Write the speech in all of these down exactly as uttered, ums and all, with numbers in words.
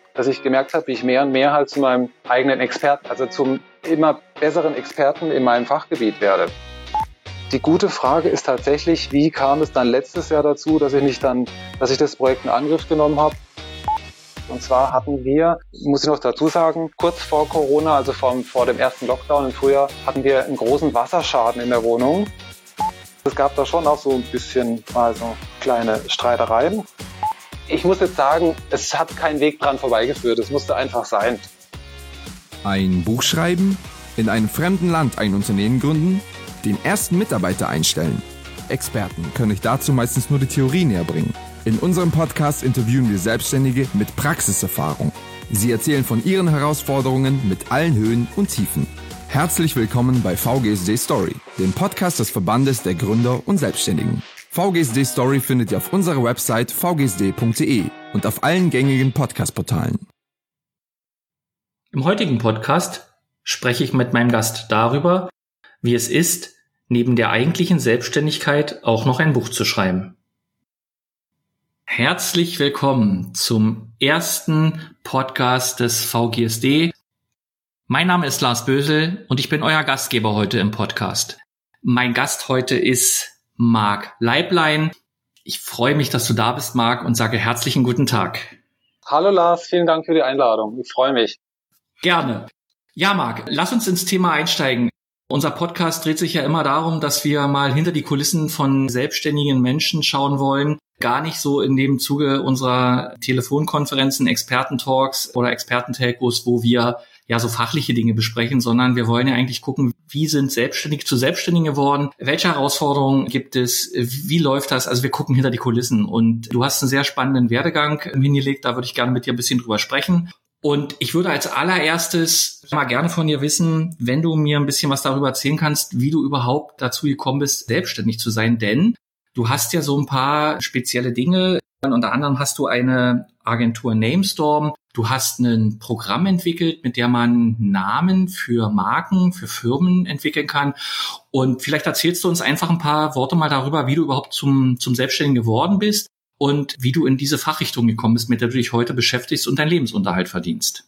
dass ich gemerkt habe, wie ich mehr und mehr halt zu meinem eigenen Experten, also zum immer besseren Experten in meinem Fachgebiet werde. Die gute Frage ist tatsächlich, wie kam es dann letztes Jahr dazu, dass ich mich dann, dass ich das Projekt in Angriff genommen habe. Und zwar hatten wir, muss ich noch dazu sagen, kurz vor Corona, also vor, vor dem ersten Lockdown im Frühjahr, hatten wir einen großen Wasserschaden in der Wohnung. Es gab da schon auch so ein bisschen mal so kleine Streitereien. Ich muss jetzt sagen, es hat keinen Weg dran vorbeigeführt. Es musste einfach sein. Ein Buch schreiben, in einem fremden Land ein Unternehmen gründen, den ersten Mitarbeiter einstellen. Experten können euch dazu meistens nur die Theorie näher bringen. In unserem Podcast interviewen wir Selbstständige mit Praxiserfahrung. Sie erzählen von ihren Herausforderungen mit allen Höhen und Tiefen. Herzlich willkommen bei V G S D Story, dem Podcast des Verbandes der Gründer und Selbstständigen. V G S D Story findet ihr auf unserer Website v g s d punkt d e und auf allen gängigen Podcast-Portalen. Im heutigen Podcast spreche ich mit meinem Gast darüber, wie es ist, neben der eigentlichen Selbstständigkeit auch noch ein Buch zu schreiben. Herzlich willkommen zum ersten Podcast des V G S D. Mein Name ist Lars Bösel und ich bin euer Gastgeber heute im Podcast. Mein Gast heute ist Marc Leiblein. Ich freue mich, dass du da bist, Marc, und sage herzlichen guten Tag. Hallo Lars, vielen Dank für die Einladung. Ich freue mich. Gerne. Ja, Marc, lass uns ins Thema einsteigen. Unser Podcast dreht sich ja immer darum, dass wir mal hinter die Kulissen von selbstständigen Menschen schauen wollen. Gar nicht so in dem Zuge unserer Telefonkonferenzen, Expertentalks oder Expertentelcos, wo wir ja so fachliche Dinge besprechen, sondern wir wollen ja eigentlich gucken, wie sind Selbstständige zu Selbstständigen geworden? Welche Herausforderungen gibt es? Wie läuft das? Also wir gucken hinter die Kulissen und du hast einen sehr spannenden Werdegang hingelegt. Da würde ich gerne mit dir ein bisschen drüber sprechen. Und ich würde als allererstes mal gerne von dir wissen, wenn du mir ein bisschen was darüber erzählen kannst, wie du überhaupt dazu gekommen bist, selbstständig zu sein. Denn du hast ja so ein paar spezielle Dinge. Unter anderem hast du eine Agentur Namestorm. Du hast ein Programm entwickelt, mit der man Namen für Marken, für Firmen entwickeln kann. Und vielleicht erzählst du uns einfach ein paar Worte mal darüber, wie du überhaupt zum, zum Selbstständigen geworden bist. Und wie du in diese Fachrichtung gekommen bist, mit der du dich heute beschäftigst und deinen Lebensunterhalt verdienst.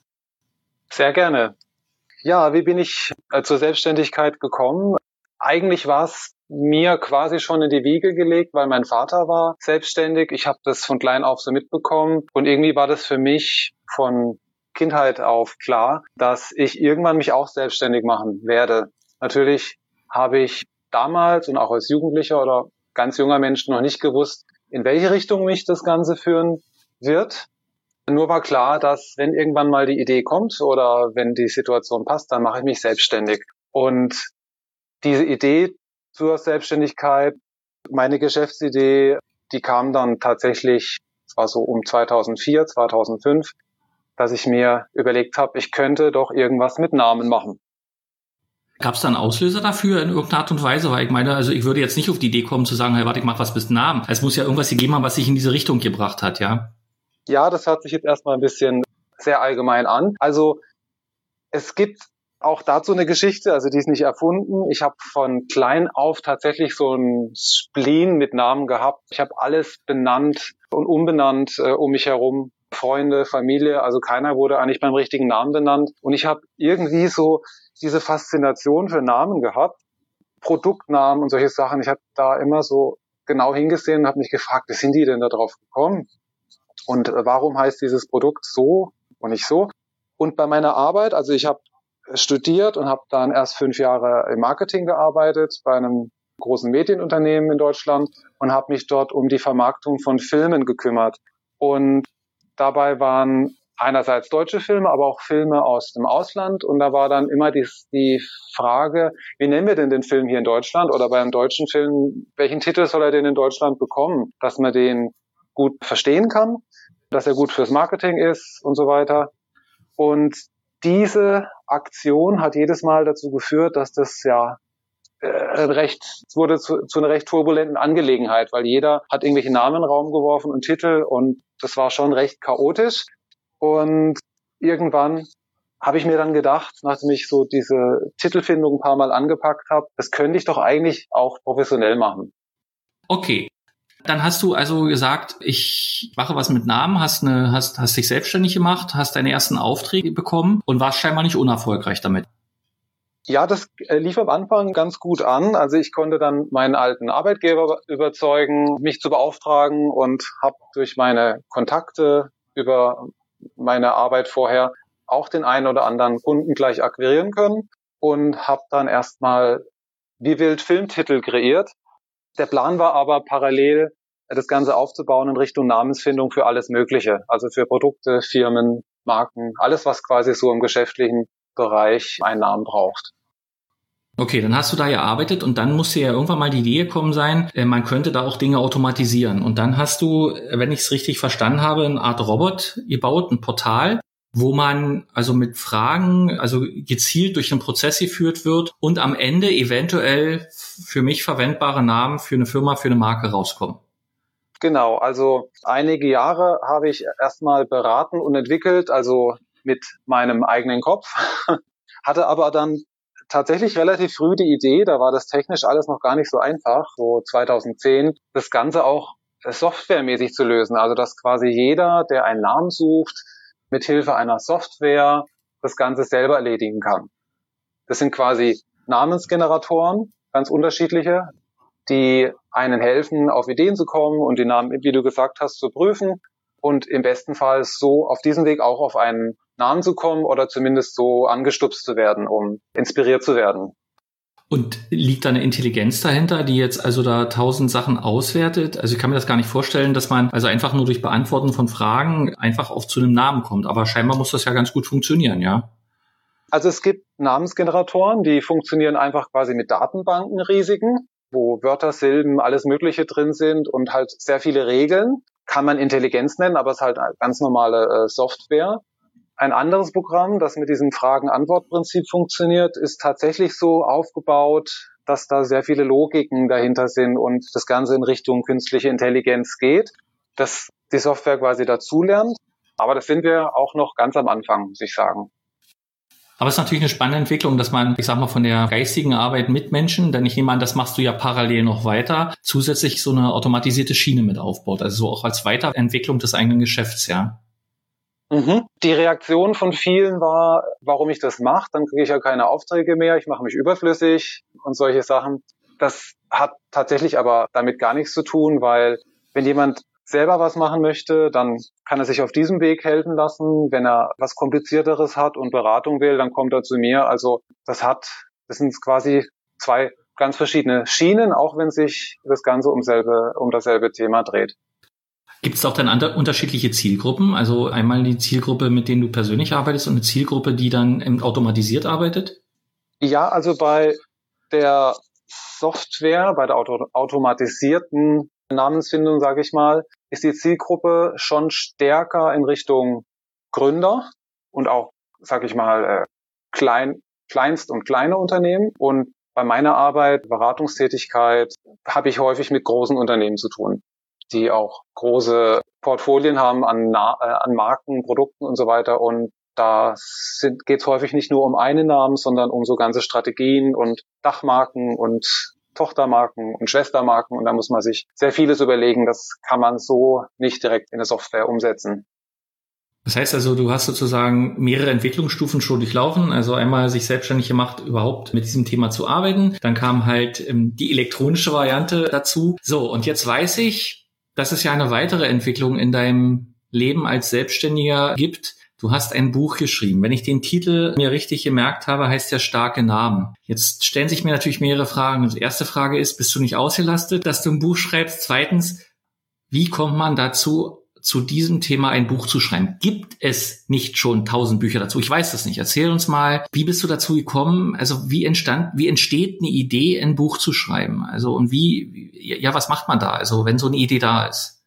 Sehr gerne. Ja, wie bin ich äh, zur Selbstständigkeit gekommen? Eigentlich war es mir quasi schon in die Wiege gelegt, weil mein Vater war selbstständig. Ich habe das von klein auf so mitbekommen. Und irgendwie war das für mich von Kindheit auf klar, dass ich irgendwann mich auch selbstständig machen werde. Natürlich habe ich damals und auch als Jugendlicher oder ganz junger Mensch noch nicht gewusst, in welche Richtung mich das Ganze führen wird. Nur war klar, dass wenn irgendwann mal die Idee kommt oder wenn die Situation passt, dann mache ich mich selbstständig. Und diese Idee zur Selbstständigkeit, meine Geschäftsidee, die kam dann tatsächlich, es war so um zweitausendvier, zweitausendfünf, dass ich mir überlegt habe, ich könnte doch irgendwas mit Namen machen. Gab es da einen Auslöser dafür in irgendeiner Art und Weise? Weil ich meine, also ich würde jetzt nicht auf die Idee kommen zu sagen, hey, warte, ich mach was bis Namen. Es muss ja irgendwas gegeben haben, was sich in diese Richtung gebracht hat, ja? Ja, das hört sich jetzt erstmal ein bisschen sehr allgemein an. Also es gibt auch dazu eine Geschichte, also die ist nicht erfunden. Ich habe von klein auf tatsächlich so ein Spleen mit Namen gehabt. Ich habe alles benannt und umbenannt äh, um mich herum. Freunde, Familie, also keiner wurde eigentlich beim richtigen Namen benannt. Und ich habe irgendwie so diese Faszination für Namen gehabt, Produktnamen und solche Sachen. Ich habe da immer so genau hingesehen und habe mich gefragt, wie sind die denn da drauf gekommen? Und äh, warum heißt dieses Produkt so und nicht so? Und bei meiner Arbeit, also ich habe studiert und habe dann erst fünf Jahre im Marketing gearbeitet bei einem großen Medienunternehmen in Deutschland und habe mich dort um die Vermarktung von Filmen gekümmert. Und dabei waren einerseits deutsche Filme, aber auch Filme aus dem Ausland. Und da war dann immer die, die Frage, wie nennen wir denn den Film hier in Deutschland? Oder beim deutschen Film, welchen Titel soll er denn in Deutschland bekommen? Dass man den gut verstehen kann, dass er gut fürs Marketing ist und so weiter. Und diese Aktion hat jedes Mal dazu geführt, dass das ja äh, recht, es wurde zu, zu einer recht turbulenten Angelegenheit, weil jeder hat irgendwelche Namen in den Raum geworfen und Titel und das war schon recht chaotisch. Und irgendwann habe ich mir dann gedacht, nachdem ich so diese Titelfindung ein paar Mal angepackt habe, das könnte ich doch eigentlich auch professionell machen. Okay. Dann hast du also gesagt, ich mache was mit Namen, hast eine, hast, hast dich selbstständig gemacht, hast deine ersten Aufträge bekommen und warst scheinbar nicht unerfolgreich damit. Ja, das lief am Anfang ganz gut an. Also ich konnte dann meinen alten Arbeitgeber überzeugen, mich zu beauftragen und habe durch meine Kontakte über meine Arbeit vorher auch den einen oder anderen Kunden gleich akquirieren können und habe dann erstmal wie wild Filmtitel kreiert. Der Plan war aber parallel, das Ganze aufzubauen in Richtung Namensfindung für alles Mögliche. Also für Produkte, Firmen, Marken, alles, was quasi so im geschäftlichen Bereich einen Namen braucht. Okay, dann hast du da gearbeitet und dann musste ja irgendwann mal die Idee gekommen sein, man könnte da auch Dinge automatisieren. Und dann hast du, wenn ich es richtig verstanden habe, eine Art Robot gebaut, ein Portal, wo man also mit Fragen, also gezielt durch den Prozess geführt wird und am Ende eventuell für mich verwendbare Namen für eine Firma, für eine Marke rauskommen. Genau, also einige Jahre habe ich erstmal beraten und entwickelt, also mit meinem eigenen Kopf, hatte aber dann tatsächlich relativ früh die Idee, da war das technisch alles noch gar nicht so einfach, so zweitausendzehn, das Ganze auch softwaremäßig zu lösen, also dass quasi jeder, der einen Namen sucht, mithilfe einer Software das Ganze selber erledigen kann. Das sind quasi Namensgeneratoren, ganz unterschiedliche, die einen helfen, auf Ideen zu kommen und die Namen, wie du gesagt hast, zu prüfen und im besten Fall so auf diesem Weg auch auf einen Namen zu kommen oder zumindest so angestupst zu werden, um inspiriert zu werden. Und liegt da eine Intelligenz dahinter, die jetzt also da tausend Sachen auswertet? Also ich kann mir das gar nicht vorstellen, dass man also einfach nur durch Beantworten von Fragen einfach auf zu einem Namen kommt. Aber scheinbar muss das ja ganz gut funktionieren, ja? Also es gibt Namensgeneratoren, die funktionieren einfach quasi mit Datenbanken riesigen, wo Wörter, Silben, alles Mögliche drin sind und halt sehr viele Regeln. Kann man Intelligenz nennen, aber es ist halt eine ganz normale äh, Software. Ein anderes Programm, das mit diesem Fragen-Antwort-Prinzip funktioniert, ist tatsächlich so aufgebaut, dass da sehr viele Logiken dahinter sind und das Ganze in Richtung künstliche Intelligenz geht, dass die Software quasi dazulernt. Aber das sind wir auch noch ganz am Anfang, muss ich sagen. Aber es ist natürlich eine spannende Entwicklung, dass man, ich sag mal, von der geistigen Arbeit mit Menschen, denn ich nehme an, das machst du ja parallel noch weiter, zusätzlich so eine automatisierte Schiene mit aufbaut. Also so auch als Weiterentwicklung des eigenen Geschäfts, ja. Mhm. Die Reaktion von vielen war, warum ich das mache, dann kriege ich ja keine Aufträge mehr, ich mache mich überflüssig und solche Sachen. Das hat tatsächlich aber damit gar nichts zu tun, weil wenn jemand selber was machen möchte, dann kann er sich auf diesem Weg helfen lassen. Wenn er was Komplizierteres hat und Beratung will, dann kommt er zu mir. Also das hat, das sind quasi zwei ganz verschiedene Schienen, auch wenn sich das Ganze um selbe, um dasselbe Thema dreht. Gibt es auch dann andere, unterschiedliche Zielgruppen? Also einmal die Zielgruppe, mit denen du persönlich arbeitest und eine Zielgruppe, die dann automatisiert arbeitet? Ja, also bei der Software, bei der auto- automatisierten Namensfindung, sage ich mal, ist die Zielgruppe schon stärker in Richtung Gründer und auch, sage ich mal, klein, Kleinst- und kleine Unternehmen. Und bei meiner Arbeit, Beratungstätigkeit, habe ich häufig mit großen Unternehmen zu tun, die auch große Portfolien haben an, Na- äh, an Marken, Produkten und so weiter. Und da geht es häufig nicht nur um einen Namen, sondern um so ganze Strategien und Dachmarken und Tochtermarken und Schwestermarken. Und da muss man sich sehr vieles überlegen. Das kann man so nicht direkt in eine Software umsetzen. Das heißt also, du hast sozusagen mehrere Entwicklungsstufen schon durchlaufen. Also einmal sich selbstständig gemacht, überhaupt mit diesem Thema zu arbeiten. Dann kam halt ähm, die elektronische Variante dazu. So, und jetzt weiß ich, dass es ja eine weitere Entwicklung in deinem Leben als Selbstständiger gibt. Du hast ein Buch geschrieben. Wenn ich den Titel mir richtig gemerkt habe, heißt der Starke Namen. Jetzt stellen sich mir natürlich mehrere Fragen. Die erste Frage ist, bist du nicht ausgelastet, dass du ein Buch schreibst? Zweitens, wie kommt man dazu, zu diesem Thema ein Buch zu schreiben? Gibt es nicht schon tausend Bücher dazu? Ich weiß das nicht. Erzähl uns mal, wie bist du dazu gekommen? Also wie entstand, wie entsteht eine Idee, ein Buch zu schreiben? Also und wie, ja, was macht man da? Also wenn so eine Idee da ist.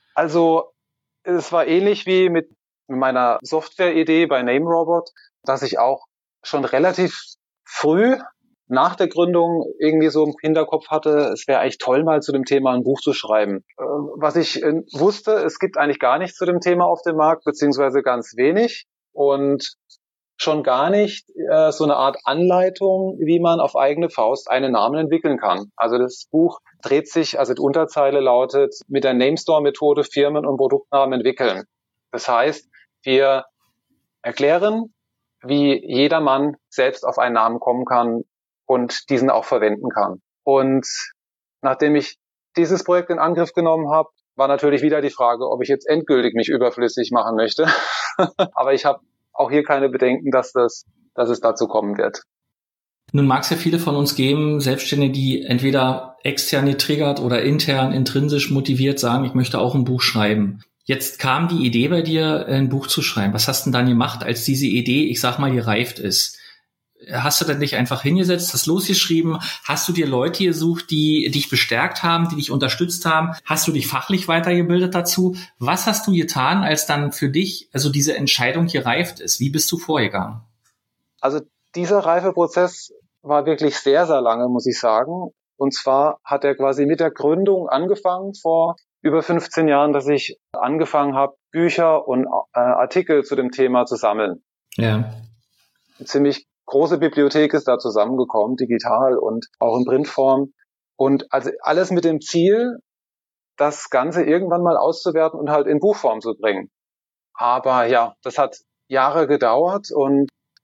Also es war ähnlich wie mit meiner Software-Idee bei NameRobot, dass ich auch schon relativ früh nach der Gründung irgendwie so im Hinterkopf hatte, es wäre eigentlich toll, mal zu dem Thema ein Buch zu schreiben. Was ich wusste, es gibt eigentlich gar nichts zu dem Thema auf dem Markt, beziehungsweise ganz wenig. Und schon gar nicht äh, so eine Art Anleitung, wie man auf eigene Faust einen Namen entwickeln kann. Also das Buch dreht sich, also die Unterzeile lautet, mit der Namestore-Methode Firmen- und Produktnamen entwickeln. Das heißt, wir erklären, wie jedermann selbst auf einen Namen kommen kann und diesen auch verwenden kann. Und nachdem ich dieses Projekt in Angriff genommen habe, war natürlich wieder die Frage, ob ich jetzt endgültig mich überflüssig machen möchte. Aber ich habe auch hier keine Bedenken, dass das, dass es dazu kommen wird. Nun mag es ja viele von uns geben, Selbstständige, die entweder extern getriggert oder intern, intrinsisch motiviert sagen, ich möchte auch ein Buch schreiben. Jetzt kam die Idee bei dir, ein Buch zu schreiben. Was hast du denn dann gemacht, als diese Idee, ich sag mal, gereift ist? Hast du dann dich einfach hingesetzt, hast losgeschrieben? Hast du dir Leute gesucht, die dich bestärkt haben, die dich unterstützt haben? Hast du dich fachlich weitergebildet dazu? Was hast du getan, als dann für dich also diese Entscheidung gereift ist? Wie bist du vorgegangen? Also dieser Reifeprozess war wirklich sehr, sehr lange, muss ich sagen. Und zwar hat er quasi mit der Gründung angefangen vor über fünfzehn Jahren, dass ich angefangen habe, Bücher und äh, Artikel zu dem Thema zu sammeln. Ja. Eine ziemlich große Bibliothek ist da zusammengekommen, digital und auch in Printform. Und also alles mit dem Ziel, das Ganze irgendwann mal auszuwerten und halt in Buchform zu bringen. Aber ja, das hat Jahre gedauert und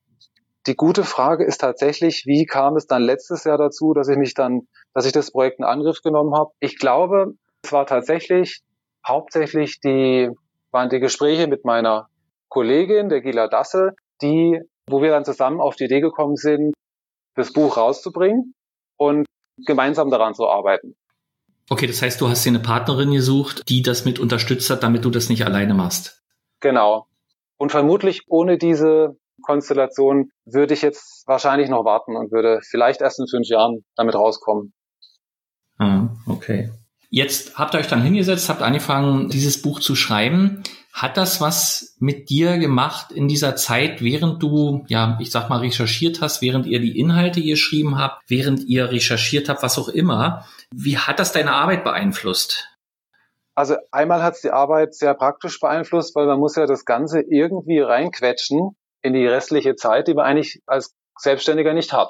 die gute Frage ist tatsächlich, wie kam es dann letztes Jahr dazu, dass ich mich dann, dass ich das Projekt in Angriff genommen habe? Ich glaube, es war tatsächlich hauptsächlich die, waren die Gespräche mit meiner Kollegin, der Gila Dassel, die, wo wir dann zusammen auf die Idee gekommen sind, das Buch rauszubringen und gemeinsam daran zu arbeiten. Okay, das heißt, du hast dir eine Partnerin gesucht, die das mit unterstützt hat, damit du das nicht alleine machst. Genau. Und vermutlich ohne diese Konstellation würde ich jetzt wahrscheinlich noch warten und würde vielleicht erst in fünf Jahren damit rauskommen. Ah, okay. Jetzt habt ihr euch dann hingesetzt, habt angefangen, dieses Buch zu schreiben. Hat das was mit dir gemacht in dieser Zeit, während du, ja, ich sag mal, recherchiert hast, während ihr die Inhalte geschrieben habt, während ihr recherchiert habt, was auch immer? Wie hat das deine Arbeit beeinflusst? Also einmal hat es die Arbeit sehr praktisch beeinflusst, weil man muss ja das Ganze irgendwie reinquetschen in die restliche Zeit, die man eigentlich als Selbstständiger nicht hat.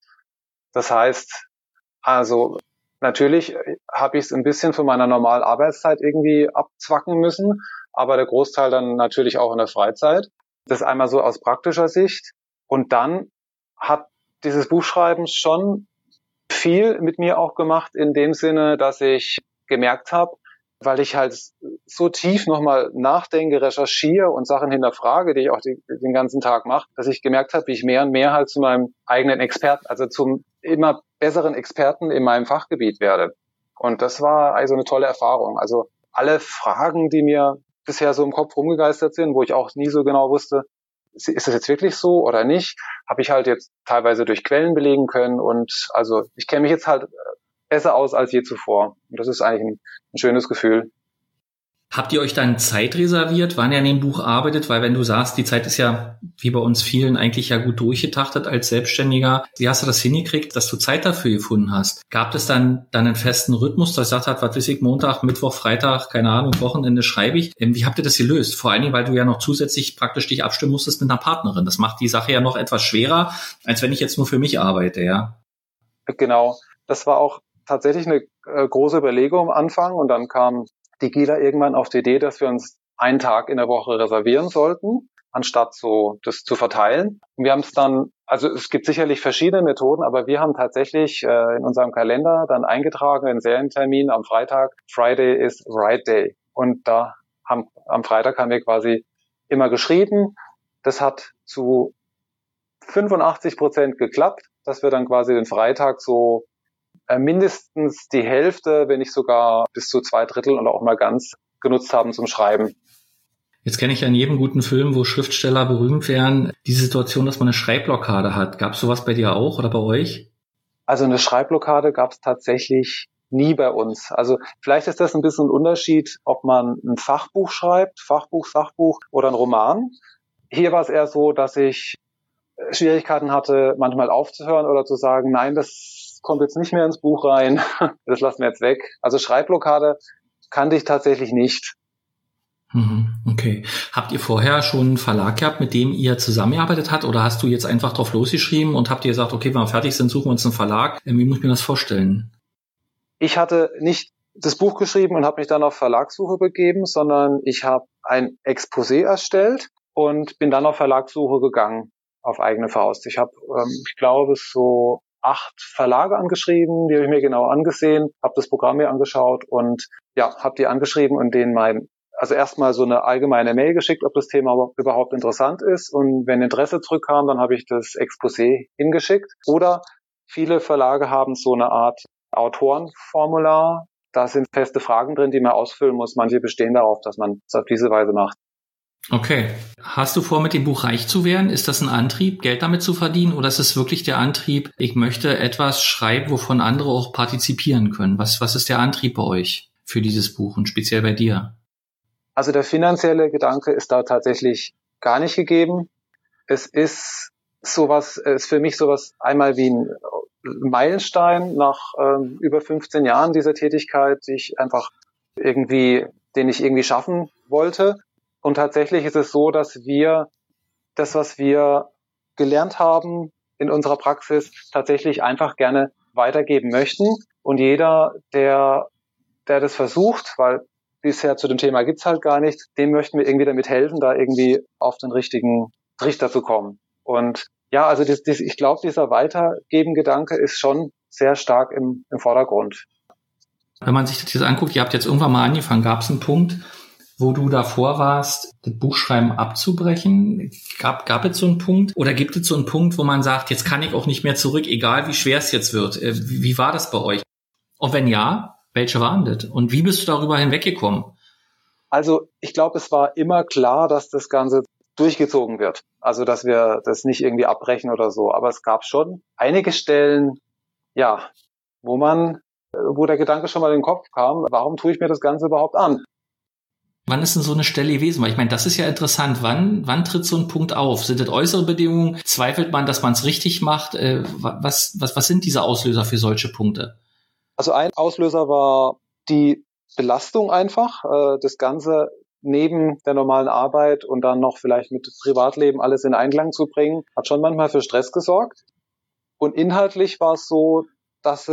Das heißt, also natürlich habe ich es ein bisschen von meiner normalen Arbeitszeit irgendwie abzwacken müssen, aber der Großteil dann natürlich auch in der Freizeit. Das einmal so aus praktischer Sicht. Und dann hat dieses Buchschreiben schon viel mit mir auch gemacht, in dem Sinne, dass ich gemerkt habe, weil ich halt so tief nochmal nachdenke, recherchiere und Sachen hinterfrage, die ich auch die, den ganzen Tag mache, dass ich gemerkt habe, wie ich mehr und mehr halt zu meinem eigenen Experten, also zum immer besseren Experten in meinem Fachgebiet werde. Und das war also eine tolle Erfahrung. Also alle Fragen, die mir bisher so im Kopf rumgegeistert sind, wo ich auch nie so genau wusste, ist das jetzt wirklich so oder nicht, habe ich halt jetzt teilweise durch Quellen belegen können. Und also ich kenne mich jetzt halt besser aus als je zuvor. Und das ist eigentlich ein, ein schönes Gefühl. Habt ihr euch dann Zeit reserviert, wann ihr an dem Buch arbeitet? Weil wenn du sagst, die Zeit ist ja, wie bei uns vielen, eigentlich ja gut durchgetaktet als Selbstständiger. Wie hast du das hingekriegt, dass du Zeit dafür gefunden hast? Gab es dann, dann einen festen Rhythmus, dass ihr gesagt habt, was weiß ich, Montag, Mittwoch, Freitag, keine Ahnung, Wochenende schreibe ich? Wie habt ihr das gelöst? Vor allen Dingen, weil du ja noch zusätzlich praktisch dich abstimmen musstest mit einer Partnerin. Das macht die Sache ja noch etwas schwerer, als wenn ich jetzt nur für mich arbeite, ja? Genau. Das war auch tatsächlich eine äh, große Überlegung am Anfang und dann kam die Gila irgendwann auf die Idee, dass wir uns einen Tag in der Woche reservieren sollten, anstatt so das zu verteilen. Und wir haben es dann, also es gibt sicherlich verschiedene Methoden, aber wir haben tatsächlich äh, in unserem Kalender dann eingetragen, einen Serientermin am Freitag. Friday is Write Day. Und da haben, am Freitag haben wir quasi immer geschrieben. Das hat zu fünfundachtzig Prozent geklappt, dass wir dann quasi den Freitag so mindestens die Hälfte, wenn nicht sogar bis zu zwei Drittel und auch mal ganz genutzt haben zum Schreiben. Jetzt kenne ich ja in jedem guten Film, wo Schriftsteller berühmt wären, die Situation, dass man eine Schreibblockade hat. Gab es sowas bei dir auch oder bei euch? Also eine Schreibblockade gab es tatsächlich nie bei uns. Also vielleicht ist das ein bisschen ein Unterschied, ob man ein Fachbuch schreibt, Fachbuch, Sachbuch oder ein Roman. Hier war es eher so, dass ich Schwierigkeiten hatte, manchmal aufzuhören oder zu sagen, nein, das kommt jetzt nicht mehr ins Buch rein, das lassen wir jetzt weg. Also Schreibblockade kannte ich tatsächlich nicht. Okay. Habt ihr vorher schon einen Verlag gehabt, mit dem ihr zusammengearbeitet habt, oder hast du jetzt einfach drauf losgeschrieben und habt ihr gesagt, okay, wenn wir fertig sind, suchen wir uns einen Verlag? Wie muss ich mir das vorstellen? Ich hatte nicht das Buch geschrieben und habe mich dann auf Verlagssuche begeben, sondern ich habe ein Exposé erstellt und bin dann auf Verlagssuche gegangen, auf eigene Faust. Ich habe, ähm, ich glaube, so acht Verlage angeschrieben, die habe ich mir genau angesehen, habe das Programm mir angeschaut und ja, habe die angeschrieben und denen mein, also erstmal so eine allgemeine Mail geschickt, ob das Thema überhaupt interessant ist, und wenn Interesse zurückkam, dann habe ich das Exposé hingeschickt. Oder viele Verlage haben so eine Art Autorenformular. Da sind feste Fragen drin, die man ausfüllen muss. Manche bestehen darauf, dass man es auf diese Weise macht. Okay. Hast du vor, mit dem Buch reich zu werden? Ist das ein Antrieb, Geld damit zu verdienen? Oder ist es wirklich der Antrieb, ich möchte etwas schreiben, wovon andere auch partizipieren können? Was, was ist der Antrieb bei euch für dieses Buch und speziell bei dir? Also der finanzielle Gedanke ist da tatsächlich gar nicht gegeben. Es ist sowas, es ist für mich sowas einmal wie ein Meilenstein nach äh, über fünfzehn Jahren dieser Tätigkeit, die ich einfach irgendwie, den ich irgendwie schaffen wollte. Und tatsächlich ist es so, dass wir das, was wir gelernt haben in unserer Praxis, tatsächlich einfach gerne weitergeben möchten. Und jeder, der, der das versucht, weil bisher zu dem Thema gibt's halt gar nichts, dem möchten wir irgendwie damit helfen, da irgendwie auf den richtigen Trichter zu kommen. Und ja, also das, das, ich glaube, dieser Weitergeben-Gedanke ist schon sehr stark im, im Vordergrund. Wenn man sich das jetzt anguckt, ihr habt jetzt irgendwann mal angefangen, gab es einen Punkt, wo du davor warst, das Buchschreiben abzubrechen? Gab, gab es so einen Punkt? Oder gibt es so einen Punkt, wo man sagt, jetzt kann ich auch nicht mehr zurück, egal wie schwer es jetzt wird? Wie, wie war das bei euch? Und wenn ja, welche waren das? Und wie bist du darüber hinweggekommen? Also ich glaube, es war immer klar, dass das Ganze durchgezogen wird. Also dass wir das nicht irgendwie abbrechen oder so. Aber es gab schon einige Stellen, ja, wo man, wo der Gedanke schon mal in den Kopf kam, warum tue ich mir das Ganze überhaupt an? Wann ist denn so eine Stelle gewesen? Weil ich meine, das ist ja interessant. Wann, wann tritt so ein Punkt auf? Sind das äußere Bedingungen? Zweifelt man, dass man es richtig macht? Äh, was, was, was sind diese Auslöser für solche Punkte? Also ein Auslöser war die Belastung einfach, äh, das Ganze neben der normalen Arbeit und dann noch vielleicht mit Privatleben alles in Einklang zu bringen, hat schon manchmal für Stress gesorgt. Und inhaltlich war es so, dass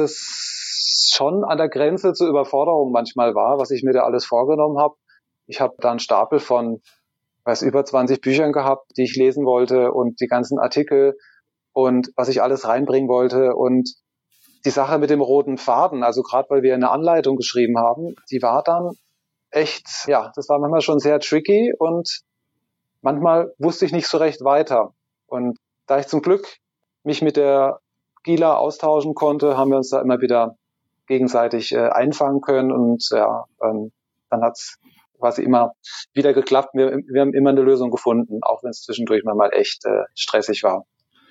es schon an der Grenze zur Überforderung manchmal war, was ich mir da alles vorgenommen habe. Ich habe da einen Stapel von, weiß, über zwanzig Büchern gehabt, die ich lesen wollte, und die ganzen Artikel und was ich alles reinbringen wollte. Und die Sache mit dem roten Faden, also gerade weil wir eine Anleitung geschrieben haben, die war dann echt, ja, das war manchmal schon sehr tricky, und manchmal wusste ich nicht so recht weiter. Und da ich zum Glück mich mit der Gila austauschen konnte, haben wir uns da immer wieder gegenseitig äh, einfangen können, und ja, ähm, dann hat's quasi immer wieder geklappt. Wir, wir haben immer eine Lösung gefunden, auch wenn es zwischendurch mal echt äh, stressig war.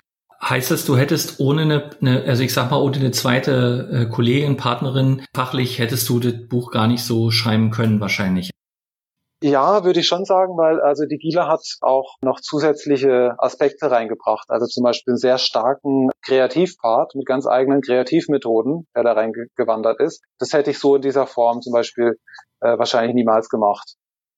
Heißt das, du hättest ohne eine, eine, also ich sag mal, ohne eine zweite äh, Kollegin, Partnerin, fachlich hättest du das Buch gar nicht so schreiben können wahrscheinlich? Ja, würde ich schon sagen, weil also die Gila hat auch noch zusätzliche Aspekte reingebracht. Also zum Beispiel einen sehr starken Kreativpart mit ganz eigenen Kreativmethoden, der da reingewandert ist. Das hätte ich so in dieser Form zum Beispiel äh, wahrscheinlich niemals gemacht.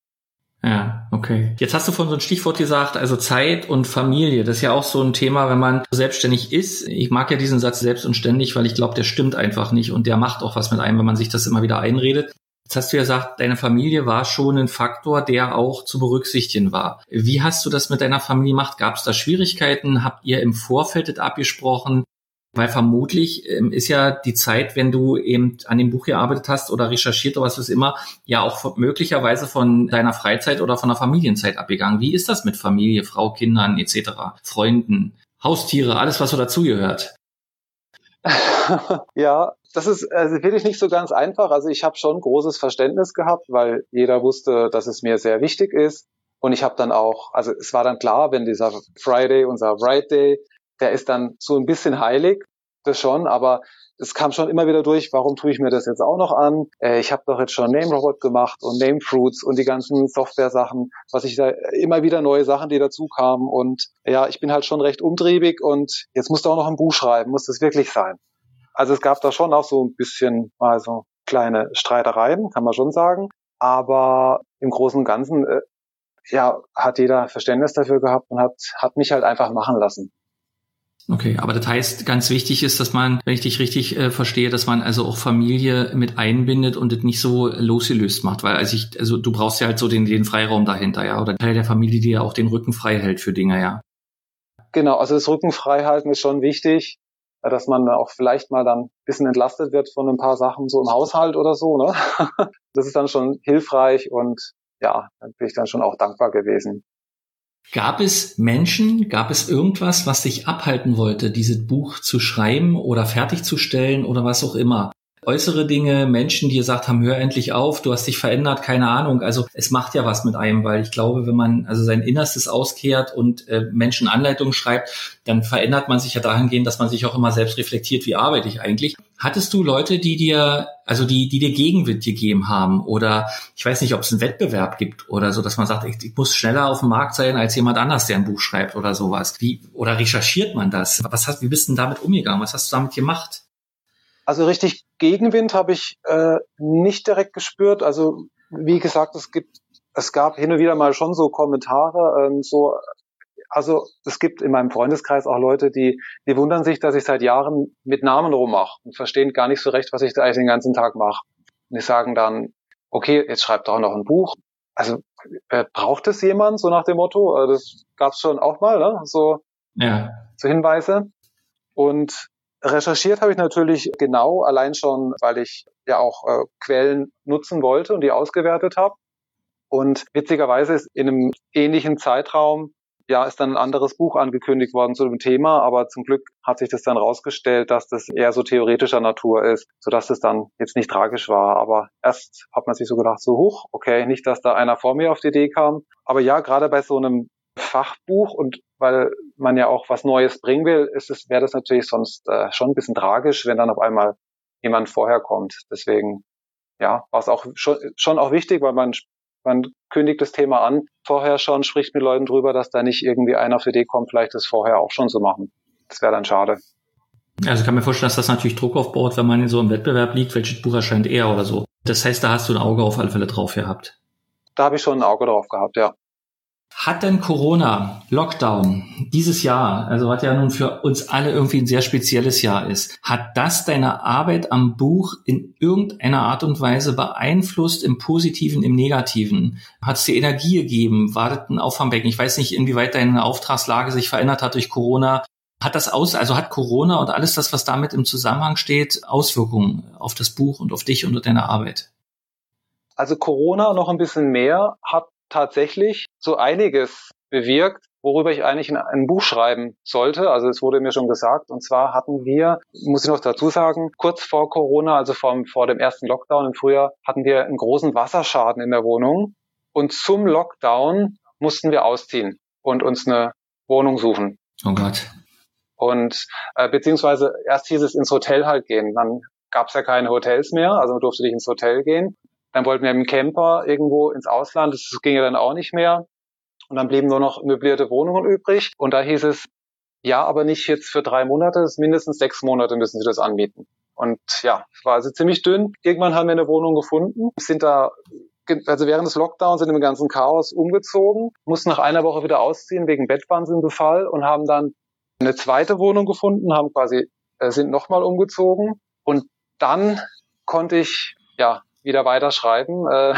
Ja, okay. Jetzt hast du von so ein Stichwort gesagt, also Zeit und Familie. Das ist ja auch so ein Thema, wenn man selbstständig ist. Ich mag ja diesen Satz selbst und ständig, weil ich glaube, der stimmt einfach nicht, und der macht auch was mit einem, wenn man sich das immer wieder einredet. Jetzt hast du ja gesagt, deine Familie war schon ein Faktor, der auch zu berücksichtigen war. Wie hast du das mit deiner Familie gemacht? Gab es da Schwierigkeiten? Habt ihr im Vorfeld das abgesprochen? Weil vermutlich ähm, ist ja die Zeit, wenn du eben an dem Buch gearbeitet hast oder recherchiert oder was ist immer, ja auch von, möglicherweise von deiner Freizeit oder von der Familienzeit abgegangen. Wie ist das mit Familie, Frau, Kindern et cetera, Freunden, Haustiere, alles, was so dazugehört? Ja, das ist also wirklich nicht so ganz einfach. Also ich habe schon großes Verständnis gehabt, weil jeder wusste, dass es mir sehr wichtig ist. Und ich habe dann auch, also es war dann klar, wenn dieser Friday, unser Write Day, der ist dann so ein bisschen heilig, das schon, aber es kam schon immer wieder durch, warum tue ich mir das jetzt auch noch an? Äh, ich habe doch jetzt schon NameRobot gemacht und Namefruits und die ganzen Software-Sachen, was ich da immer wieder neue Sachen, die dazu kamen. Und ja, ich bin halt schon recht umtriebig, und jetzt musst du auch noch ein Buch schreiben, muss das wirklich sein? Also es gab da schon auch so ein bisschen mal so kleine Streitereien, kann man schon sagen. Aber im Großen und Ganzen, äh, ja, hat jeder Verständnis dafür gehabt und hat, hat mich halt einfach machen lassen. Okay, aber das heißt, ganz wichtig ist, dass man, wenn ich dich richtig äh, verstehe, dass man also auch Familie mit einbindet und das nicht so losgelöst macht, weil also ich, also du brauchst ja halt so den, den Freiraum dahinter, ja, oder Teil der Familie, die ja auch den Rücken frei hält für Dinge, ja. Genau, also das Rücken frei halten ist schon wichtig, dass man auch vielleicht mal dann ein bisschen entlastet wird von ein paar Sachen so im Haushalt oder so, ne? Das ist dann schon hilfreich und ja, da bin ich dann schon auch dankbar gewesen. Gab es Menschen, gab es irgendwas, was dich abhalten wollte, dieses Buch zu schreiben oder fertigzustellen oder was auch immer? Äußere Dinge, Menschen, die gesagt haben, hör endlich auf, du hast dich verändert, keine Ahnung. Also es macht ja was mit einem, weil ich glaube, wenn man also sein Innerstes auskehrt und äh, Menschen Anleitungen schreibt, dann verändert man sich ja dahingehend, dass man sich auch immer selbst reflektiert, wie arbeite ich eigentlich. Hattest du Leute, die dir, also die, die dir Gegenwind gegeben haben? Oder ich weiß nicht, ob es einen Wettbewerb gibt oder so, dass man sagt, ich, ich muss schneller auf dem Markt sein als jemand anders, der ein Buch schreibt oder sowas. Wie, oder recherchiert man das? Was hast, wie bist du denn damit umgegangen? Was hast du damit gemacht? Also richtig Gegenwind habe ich äh, nicht direkt gespürt. Also wie gesagt, es gibt, es gab hin und wieder mal schon so Kommentare, ähm, so, also es gibt in meinem Freundeskreis auch Leute, die, die wundern sich, dass ich seit Jahren mit Namen rummache und verstehen gar nicht so recht, was ich da eigentlich den ganzen Tag mache. Und die sagen dann, okay, jetzt schreibt doch noch ein Buch. Also äh, braucht es jemand, so nach dem Motto? Äh, das gab es schon auch mal, ne? So, ja. so Hinweise. Und recherchiert habe ich natürlich genau, allein schon, weil ich ja auch äh, Quellen nutzen wollte und die ausgewertet habe. Und witzigerweise ist in einem ähnlichen Zeitraum, ja, ist dann ein anderes Buch angekündigt worden zu dem Thema, aber zum Glück hat sich das dann rausgestellt, dass das eher so theoretischer Natur ist, sodass das dann jetzt nicht tragisch war. Aber erst hat man sich so gedacht, so hoch, okay, nicht, dass da einer vor mir auf die Idee kam. Aber ja, gerade bei so einem Fachbuch und weil man ja auch was Neues bringen will, ist es, wäre das natürlich sonst äh, schon ein bisschen tragisch, wenn dann auf einmal jemand vorher kommt. Deswegen, ja, war es auch schon, schon auch wichtig, weil man man kündigt das Thema an, vorher schon, spricht mit Leuten drüber, dass da nicht irgendwie einer auf die Idee kommt, vielleicht das vorher auch schon zu machen. Das wäre dann schade. Also ich kann mir vorstellen, dass das natürlich Druck aufbaut, wenn man in so einem Wettbewerb liegt, welches Buch erscheint eher oder so. Das heißt, da hast du ein Auge auf alle Fälle drauf gehabt. Da habe ich schon ein Auge drauf gehabt, ja. Hat denn Corona, Lockdown, dieses Jahr, also was ja nun für uns alle irgendwie ein sehr spezielles Jahr ist, hat das deine Arbeit am Buch in irgendeiner Art und Weise beeinflusst, im Positiven, im Negativen? Hat es dir Energie gegeben? War das ein Auffangbecken? Ich weiß nicht, inwieweit deine Auftragslage sich verändert hat durch Corona. Hat das aus, also hat Corona und alles das, was damit im Zusammenhang steht, Auswirkungen auf das Buch und auf dich und deine Arbeit? Also Corona noch ein bisschen mehr, hat tatsächlich so einiges bewirkt, worüber ich eigentlich ein, ein Buch schreiben sollte. Also es wurde mir schon gesagt. Und zwar hatten wir, muss ich noch dazu sagen, kurz vor Corona, also vor, vor dem ersten Lockdown im Frühjahr, hatten wir einen großen Wasserschaden in der Wohnung. Und zum Lockdown mussten wir ausziehen und uns eine Wohnung suchen. Oh Gott. Und äh, beziehungsweise erst hieß es ins Hotel halt gehen. Dann gab es ja keine Hotels mehr, also man durfte nicht ins Hotel gehen. Dann wollten wir mit dem Camper irgendwo ins Ausland, das ging ja dann auch nicht mehr. Und dann blieben nur noch möblierte Wohnungen übrig. Und da hieß es, ja, aber nicht jetzt für drei Monate, das ist mindestens sechs Monate müssen Sie das anbieten. Und ja, es war also ziemlich dünn. Irgendwann haben wir eine Wohnung gefunden, sind da, also während des Lockdowns sind im ganzen Chaos umgezogen, mussten nach einer Woche wieder ausziehen wegen Bettwanzenbefall und haben dann eine zweite Wohnung gefunden, haben quasi, sind nochmal umgezogen. Und dann konnte ich, ja, wieder weiterschreiben äh,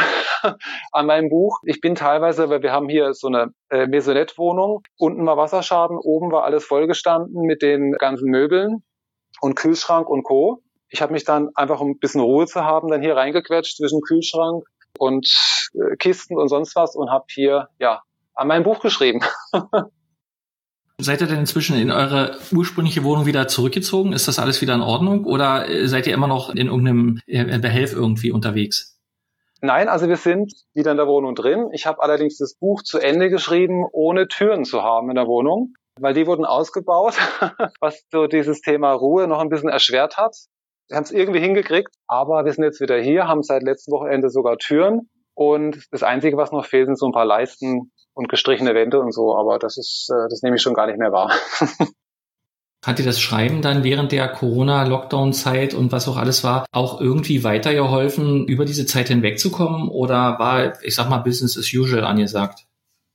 an meinem Buch. Ich bin teilweise, weil wir haben hier so eine äh, Maisonette-Wohnung, unten war Wasserschaden, oben war alles vollgestanden mit den ganzen Möbeln und Kühlschrank und Co. Ich habe mich dann einfach, um ein bisschen Ruhe zu haben, dann hier reingequetscht zwischen Kühlschrank und äh, Kisten und sonst was und habe hier ja an meinem Buch geschrieben. Seid ihr denn inzwischen in eure ursprüngliche Wohnung wieder zurückgezogen? Ist das alles wieder in Ordnung? Oder seid ihr immer noch in irgendeinem Behelf irgendwie unterwegs? Nein, also wir sind wieder in der Wohnung drin. Ich habe allerdings das Buch zu Ende geschrieben, ohne Türen zu haben in der Wohnung, weil die wurden ausgebaut, was so dieses Thema Ruhe noch ein bisschen erschwert hat. Wir haben es irgendwie hingekriegt, aber wir sind jetzt wieder hier, haben seit letztem Wochenende sogar Türen. Und das Einzige, was noch fehlt, sind so ein paar Leisten und gestrichene Wände und so, aber das ist, das nehme ich schon gar nicht mehr wahr. Hat dir das Schreiben dann während der Corona-Lockdown-Zeit und was auch alles war, auch irgendwie weitergeholfen, über diese Zeit hinwegzukommen? Oder war, ich sag mal, Business as usual angesagt?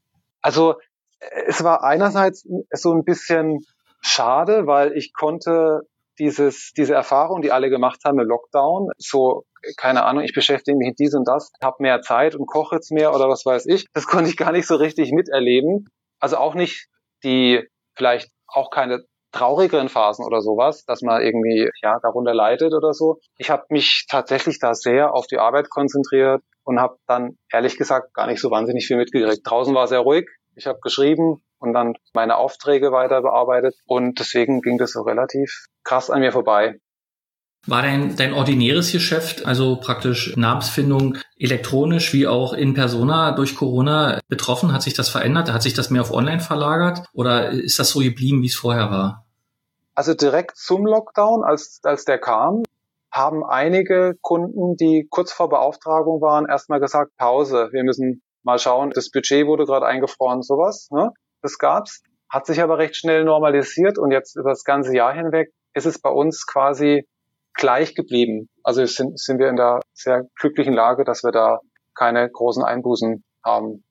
Also es war einerseits so ein bisschen schade, weil ich konnte dieses diese Erfahrung, die alle gemacht haben im Lockdown, so, keine Ahnung, ich beschäftige mich mit dies und das, habe mehr Zeit und koche jetzt mehr oder was weiß ich, das konnte ich gar nicht so richtig miterleben. Also auch nicht die, vielleicht auch keine traurigeren Phasen oder sowas, dass man irgendwie ja darunter leidet oder so. Ich habe mich tatsächlich da sehr auf die Arbeit konzentriert und habe dann ehrlich gesagt gar nicht so wahnsinnig viel mitgekriegt. Draußen war sehr ruhig, ich habe geschrieben und dann meine Aufträge weiter bearbeitet und deswegen ging das so relativ krass an mir vorbei. War dein, dein ordinäres Geschäft, also praktisch Namensfindung, elektronisch wie auch in persona durch Corona betroffen? Hat sich das verändert? Hat sich das mehr auf online verlagert? Oder ist das so geblieben, wie es vorher war? Also direkt zum Lockdown, als, als der kam, haben einige Kunden, die kurz vor Beauftragung waren, erstmal gesagt, Pause, wir müssen mal schauen, das Budget wurde gerade eingefroren, sowas, ne? Das gab's, hat sich aber recht schnell normalisiert und jetzt über das ganze Jahr hinweg ist es bei uns quasi gleich geblieben. Also sind, sind wir in der sehr glücklichen Lage, dass wir da keine großen Einbußen haben.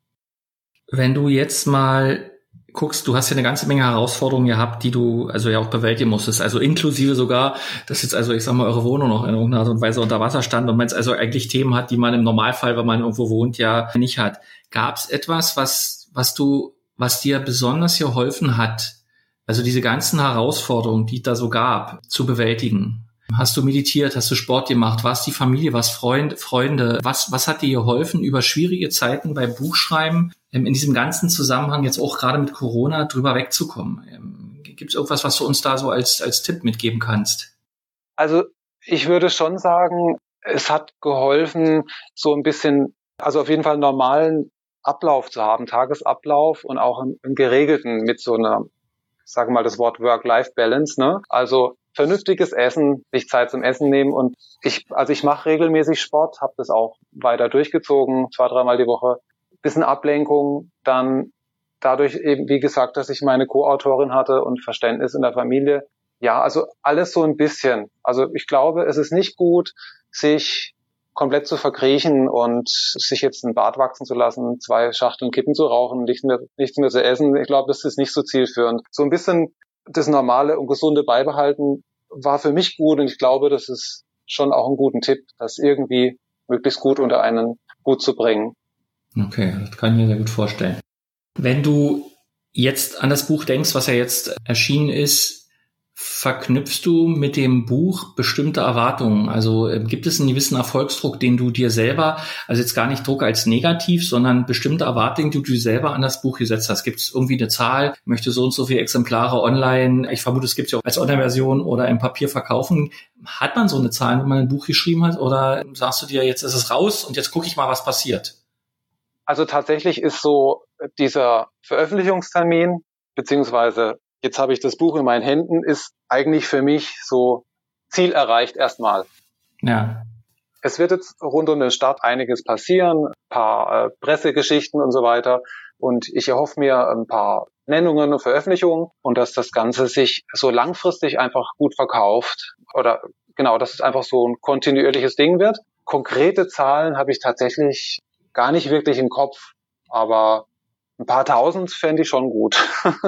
Wenn du jetzt mal guckst, du hast ja eine ganze Menge Herausforderungen gehabt, die du also ja auch bewältigen musstest, also inklusive sogar, dass jetzt also ich sag mal eure Wohnung noch in irgendeiner Art und Weise unter Wasser stand und man jetzt also eigentlich Themen hat, die man im Normalfall, wenn man irgendwo wohnt, ja nicht hat. Gab es etwas, was was du, was dir besonders geholfen hat, also diese ganzen Herausforderungen, die es da so gab, zu bewältigen? Hast du meditiert, hast du Sport gemacht, warst die Familie, was Freund, Freunde, was was hat dir geholfen, über schwierige Zeiten beim Buchschreiben in diesem ganzen Zusammenhang jetzt auch gerade mit Corona drüber wegzukommen? Gibt es irgendwas, was du uns da so als als Tipp mitgeben kannst? Also ich würde schon sagen, es hat geholfen, so ein bisschen, also auf jeden Fall einen normalen Ablauf zu haben, Tagesablauf und auch einen, einen geregelten mit so einer, ich sage mal das Wort Work-Life-Balance, ne? Also vernünftiges Essen, sich Zeit zum Essen nehmen und ich, also ich mache regelmäßig Sport, habe das auch weiter durchgezogen, zwei, dreimal die Woche. Bisschen Ablenkung, dann dadurch eben, wie gesagt, dass ich meine Co-Autorin hatte und Verständnis in der Familie. Ja, also alles so ein bisschen. Also ich glaube, es ist nicht gut, sich komplett zu verkriechen und sich jetzt einen Bart wachsen zu lassen, zwei Schachteln Kippen zu rauchen, nichts mehr, nichts mehr zu essen. Ich glaube, das ist nicht so zielführend. So ein bisschen das Normale und Gesunde beibehalten war für mich gut und ich glaube, das ist schon auch ein guter Tipp, das irgendwie möglichst gut unter einen Hut zu bringen. Okay, das kann ich mir sehr gut vorstellen. Wenn du jetzt an das Buch denkst, was ja jetzt erschienen ist, verknüpfst du mit dem Buch bestimmte Erwartungen? Also äh, gibt es einen gewissen Erfolgsdruck, den du dir selber, also jetzt gar nicht Druck als negativ, sondern bestimmte Erwartungen, die du dir selber an das Buch gesetzt hast? Gibt es irgendwie eine Zahl? Möchte so und so viele Exemplare online? Ich vermute, es gibt es ja auch als Online-Version oder im Papier verkaufen. Hat man so eine Zahl, wenn man ein Buch geschrieben hat? Oder sagst du dir, jetzt ist es raus und jetzt gucke ich mal, was passiert? Also tatsächlich ist so dieser Veröffentlichungstermin, beziehungsweise jetzt habe ich das Buch in meinen Händen, ist eigentlich für mich so Ziel erreicht erstmal. Ja. Es wird jetzt rund um den Start einiges passieren, ein paar äh, Pressegeschichten und so weiter. Und ich erhoffe mir ein paar Nennungen und Veröffentlichungen und dass das Ganze sich so langfristig einfach gut verkauft. Oder genau, dass es einfach so ein kontinuierliches Ding wird. Konkrete Zahlen habe ich tatsächlich gar nicht wirklich im Kopf, aber ein paar Tausend fände ich schon gut.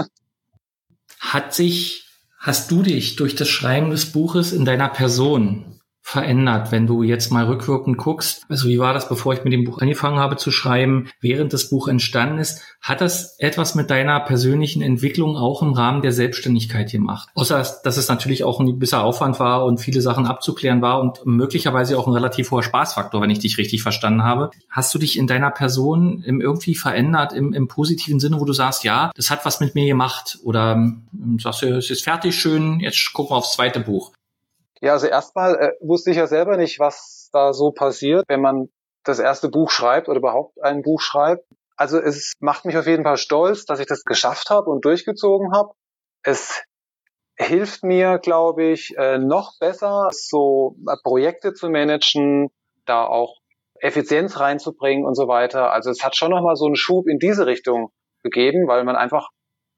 Hat sich, hast du dich durch das Schreiben des Buches in deiner Person verändert, wenn du jetzt mal rückwirkend guckst? Also wie war das, bevor ich mit dem Buch angefangen habe zu schreiben, während das Buch entstanden ist? Hat das etwas mit deiner persönlichen Entwicklung auch im Rahmen der Selbstständigkeit gemacht? Außer, dass es natürlich auch ein gewisser Aufwand war und viele Sachen abzuklären war und möglicherweise auch ein relativ hoher Spaßfaktor, wenn ich dich richtig verstanden habe. Hast du dich in deiner Person irgendwie verändert im, im positiven Sinne, wo du sagst, ja, das hat was mit mir gemacht? Oder ähm, sagst du, es ist fertig, schön, jetzt gucken wir aufs zweite Buch? Ja, also erstmal äh, wusste ich ja selber nicht, was da so passiert, wenn man das erste Buch schreibt oder überhaupt ein Buch schreibt. Also es macht mich auf jeden Fall stolz, dass ich das geschafft habe und durchgezogen habe. Es hilft mir, glaube ich, äh, noch besser, so äh, Projekte zu managen, da auch Effizienz reinzubringen und so weiter. Also es hat schon nochmal so einen Schub in diese Richtung gegeben, weil man einfach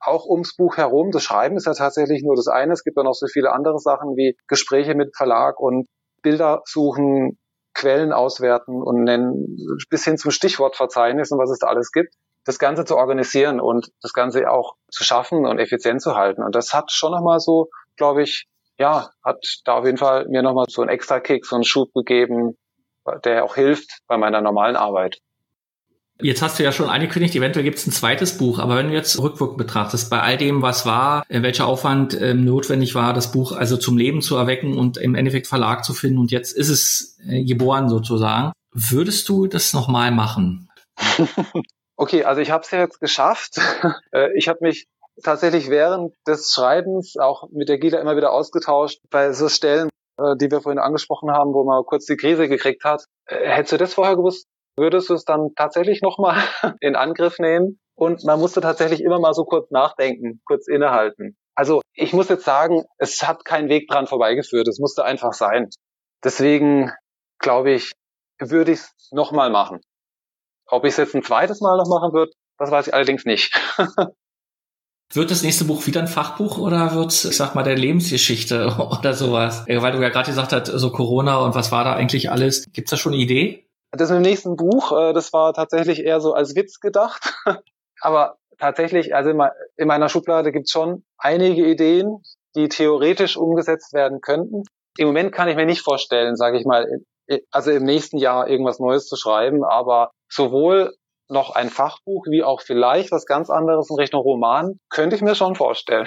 auch ums Buch herum. Das Schreiben ist ja tatsächlich nur das eine. Es gibt ja noch so viele andere Sachen wie Gespräche mit Verlag und Bilder suchen, Quellen auswerten und nennen, bis hin zum Stichwortverzeichnis und was es da alles gibt. Das Ganze zu organisieren und das Ganze auch zu schaffen und effizient zu halten. Und das hat schon nochmal so, glaube ich, ja, hat da auf jeden Fall mir nochmal so einen Extra-Kick, so einen Schub gegeben, der auch hilft bei meiner normalen Arbeit. Jetzt hast du ja schon angekündigt, eventuell gibt es ein zweites Buch, aber wenn du jetzt rückwirkend betrachtest, bei all dem, was war, welcher Aufwand ähm, notwendig war, das Buch also zum Leben zu erwecken und im Endeffekt Verlag zu finden und jetzt ist es äh, geboren sozusagen, würdest du das nochmal machen? Okay, also ich habe es ja jetzt geschafft. Ich habe mich tatsächlich während des Schreibens auch mit der Gila immer wieder ausgetauscht bei so Stellen, die wir vorhin angesprochen haben, wo man kurz die Krise gekriegt hat. Hättest du das vorher gewusst, würdest du es dann tatsächlich nochmal in Angriff nehmen? Und man musste tatsächlich immer mal so kurz nachdenken, kurz innehalten. Also ich muss jetzt sagen, es hat kein Weg dran vorbeigeführt. Es musste einfach sein. Deswegen glaube ich, würde ich es nochmal machen. Ob ich es jetzt ein zweites Mal noch machen würde, das weiß ich allerdings nicht. Wird das nächste Buch wieder ein Fachbuch oder wird es, ich sag mal, der Lebensgeschichte oder sowas? Weil du ja gerade gesagt hast, so Corona und was war da eigentlich alles. Gibt's da schon eine Idee? Das mit dem nächsten Buch, das war tatsächlich eher so als Witz gedacht. Aber tatsächlich, also in meiner Schublade gibt's schon einige Ideen, die theoretisch umgesetzt werden könnten. Im Moment kann ich mir nicht vorstellen, sage ich mal, also im nächsten Jahr irgendwas Neues zu schreiben, aber sowohl noch ein Fachbuch wie auch vielleicht was ganz anderes in Richtung Roman könnte ich mir schon vorstellen.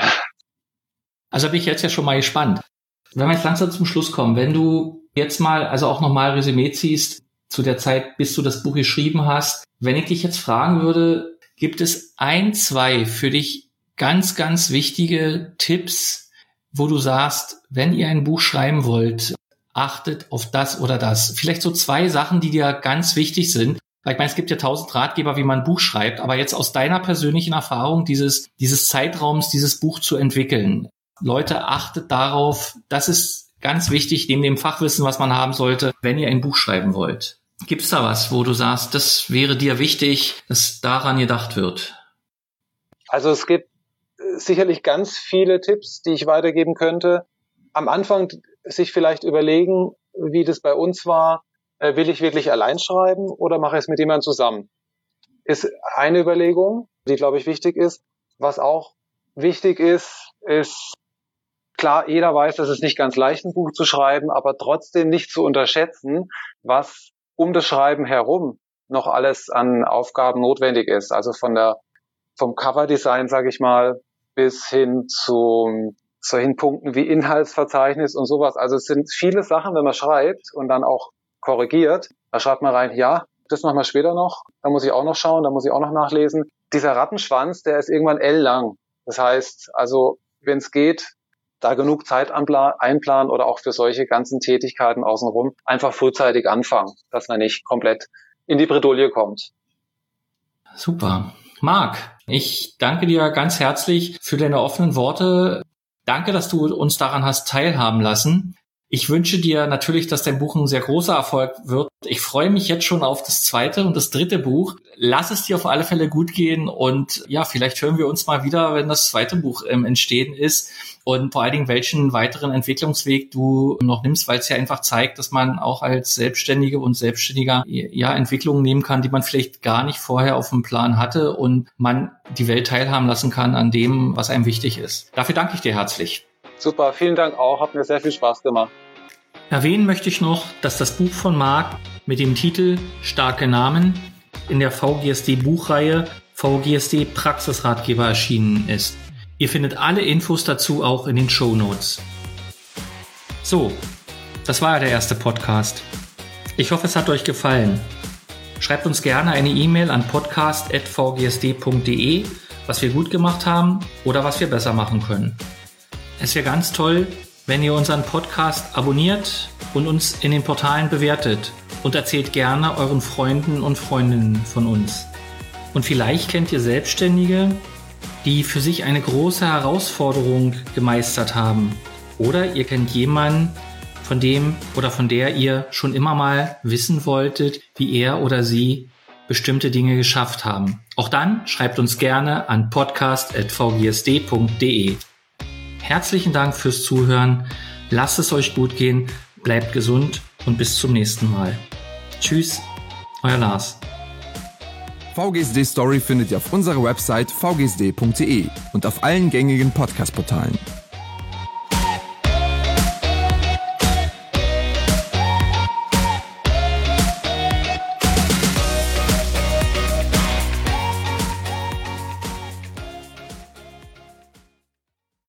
Also bin ich jetzt ja schon mal gespannt. Wenn wir jetzt langsam zum Schluss kommen, wenn du jetzt mal, also auch nochmal Resümee ziehst zu der Zeit, bis du das Buch geschrieben hast, wenn ich dich jetzt fragen würde, gibt es ein, zwei für dich ganz, ganz wichtige Tipps, wo du sagst, wenn ihr ein Buch schreiben wollt, achtet auf das oder das. Vielleicht so zwei Sachen, die dir ganz wichtig sind. Weil ich meine, es gibt ja tausend Ratgeber, wie man ein Buch schreibt, aber jetzt aus deiner persönlichen Erfahrung, dieses, dieses Zeitraums, dieses Buch zu entwickeln. Leute, achtet darauf, das ist ganz wichtig, neben dem Fachwissen, was man haben sollte, wenn ihr ein Buch schreiben wollt. Gibt es da was, wo du sagst, das wäre dir wichtig, dass daran gedacht wird? Also es gibt sicherlich ganz viele Tipps, die ich weitergeben könnte. Am Anfang sich vielleicht überlegen, wie das bei uns war. Will ich wirklich allein schreiben oder mache ich es mit jemandem zusammen? Ist eine Überlegung, die, glaube ich, wichtig ist. Was auch wichtig ist, ist, klar, jeder weiß, dass es nicht ganz leicht ist, ein Buch zu schreiben, aber trotzdem nicht zu unterschätzen, was um das Schreiben herum noch alles an Aufgaben notwendig ist. Also von der, vom Coverdesign, sage ich mal, bis hin zu solchen Punkten wie Inhaltsverzeichnis und sowas. Also es sind viele Sachen, wenn man schreibt und dann auch korrigiert. Da schreibt man rein, ja, das machen wir später noch. Da muss ich auch noch schauen, da muss ich auch noch nachlesen. Dieser Rattenschwanz, der ist irgendwann L-lang. Das heißt, also wenn es geht, da genug Zeit einplanen oder auch für solche ganzen Tätigkeiten außenrum einfach frühzeitig anfangen, dass man nicht komplett in die Bredouille kommt. Super. Marc, ich danke dir ganz herzlich für deine offenen Worte. Danke, dass du uns daran hast teilhaben lassen. Ich wünsche dir natürlich, dass dein Buch ein sehr großer Erfolg wird. Ich freue mich jetzt schon auf das zweite und das dritte Buch. Lass es dir auf alle Fälle gut gehen und ja, vielleicht hören wir uns mal wieder, wenn das zweite Buch im Entstehen ist und vor allen Dingen, welchen weiteren Entwicklungsweg du noch nimmst, weil es ja einfach zeigt, dass man auch als Selbstständige und Selbstständiger ja Entwicklungen nehmen kann, die man vielleicht gar nicht vorher auf dem Plan hatte und man die Welt teilhaben lassen kann an dem, was einem wichtig ist. Dafür danke ich dir herzlich. Super, vielen Dank auch. Hat mir sehr viel Spaß gemacht. Erwähnen möchte ich noch, dass das Buch von Marc mit dem Titel Starke Namen in der V G S D-Buchreihe V G S D-Praxisratgeber erschienen ist. Ihr findet alle Infos dazu auch in den Shownotes. So, das war ja der erste Podcast. Ich hoffe, es hat euch gefallen. Schreibt uns gerne eine E-Mail an podcast at v g s d punkt d e, was wir gut gemacht haben oder was wir besser machen können. Es wäre ganz toll, wenn ihr unseren Podcast abonniert und uns in den Portalen bewertet und erzählt gerne euren Freunden und Freundinnen von uns. Und vielleicht kennt ihr Selbstständige, die für sich eine große Herausforderung gemeistert haben. Oder ihr kennt jemanden, von dem oder von der ihr schon immer mal wissen wolltet, wie er oder sie bestimmte Dinge geschafft haben. Auch dann schreibt uns gerne an podcast at v g s d punkt d e. Herzlichen Dank fürs Zuhören. Lasst es euch gut gehen, bleibt gesund und bis zum nächsten Mal. Tschüss, euer Lars. V G S D Story findet ihr auf unserer Website v g s d punkt d e und auf allen gängigen Podcast-Portalen.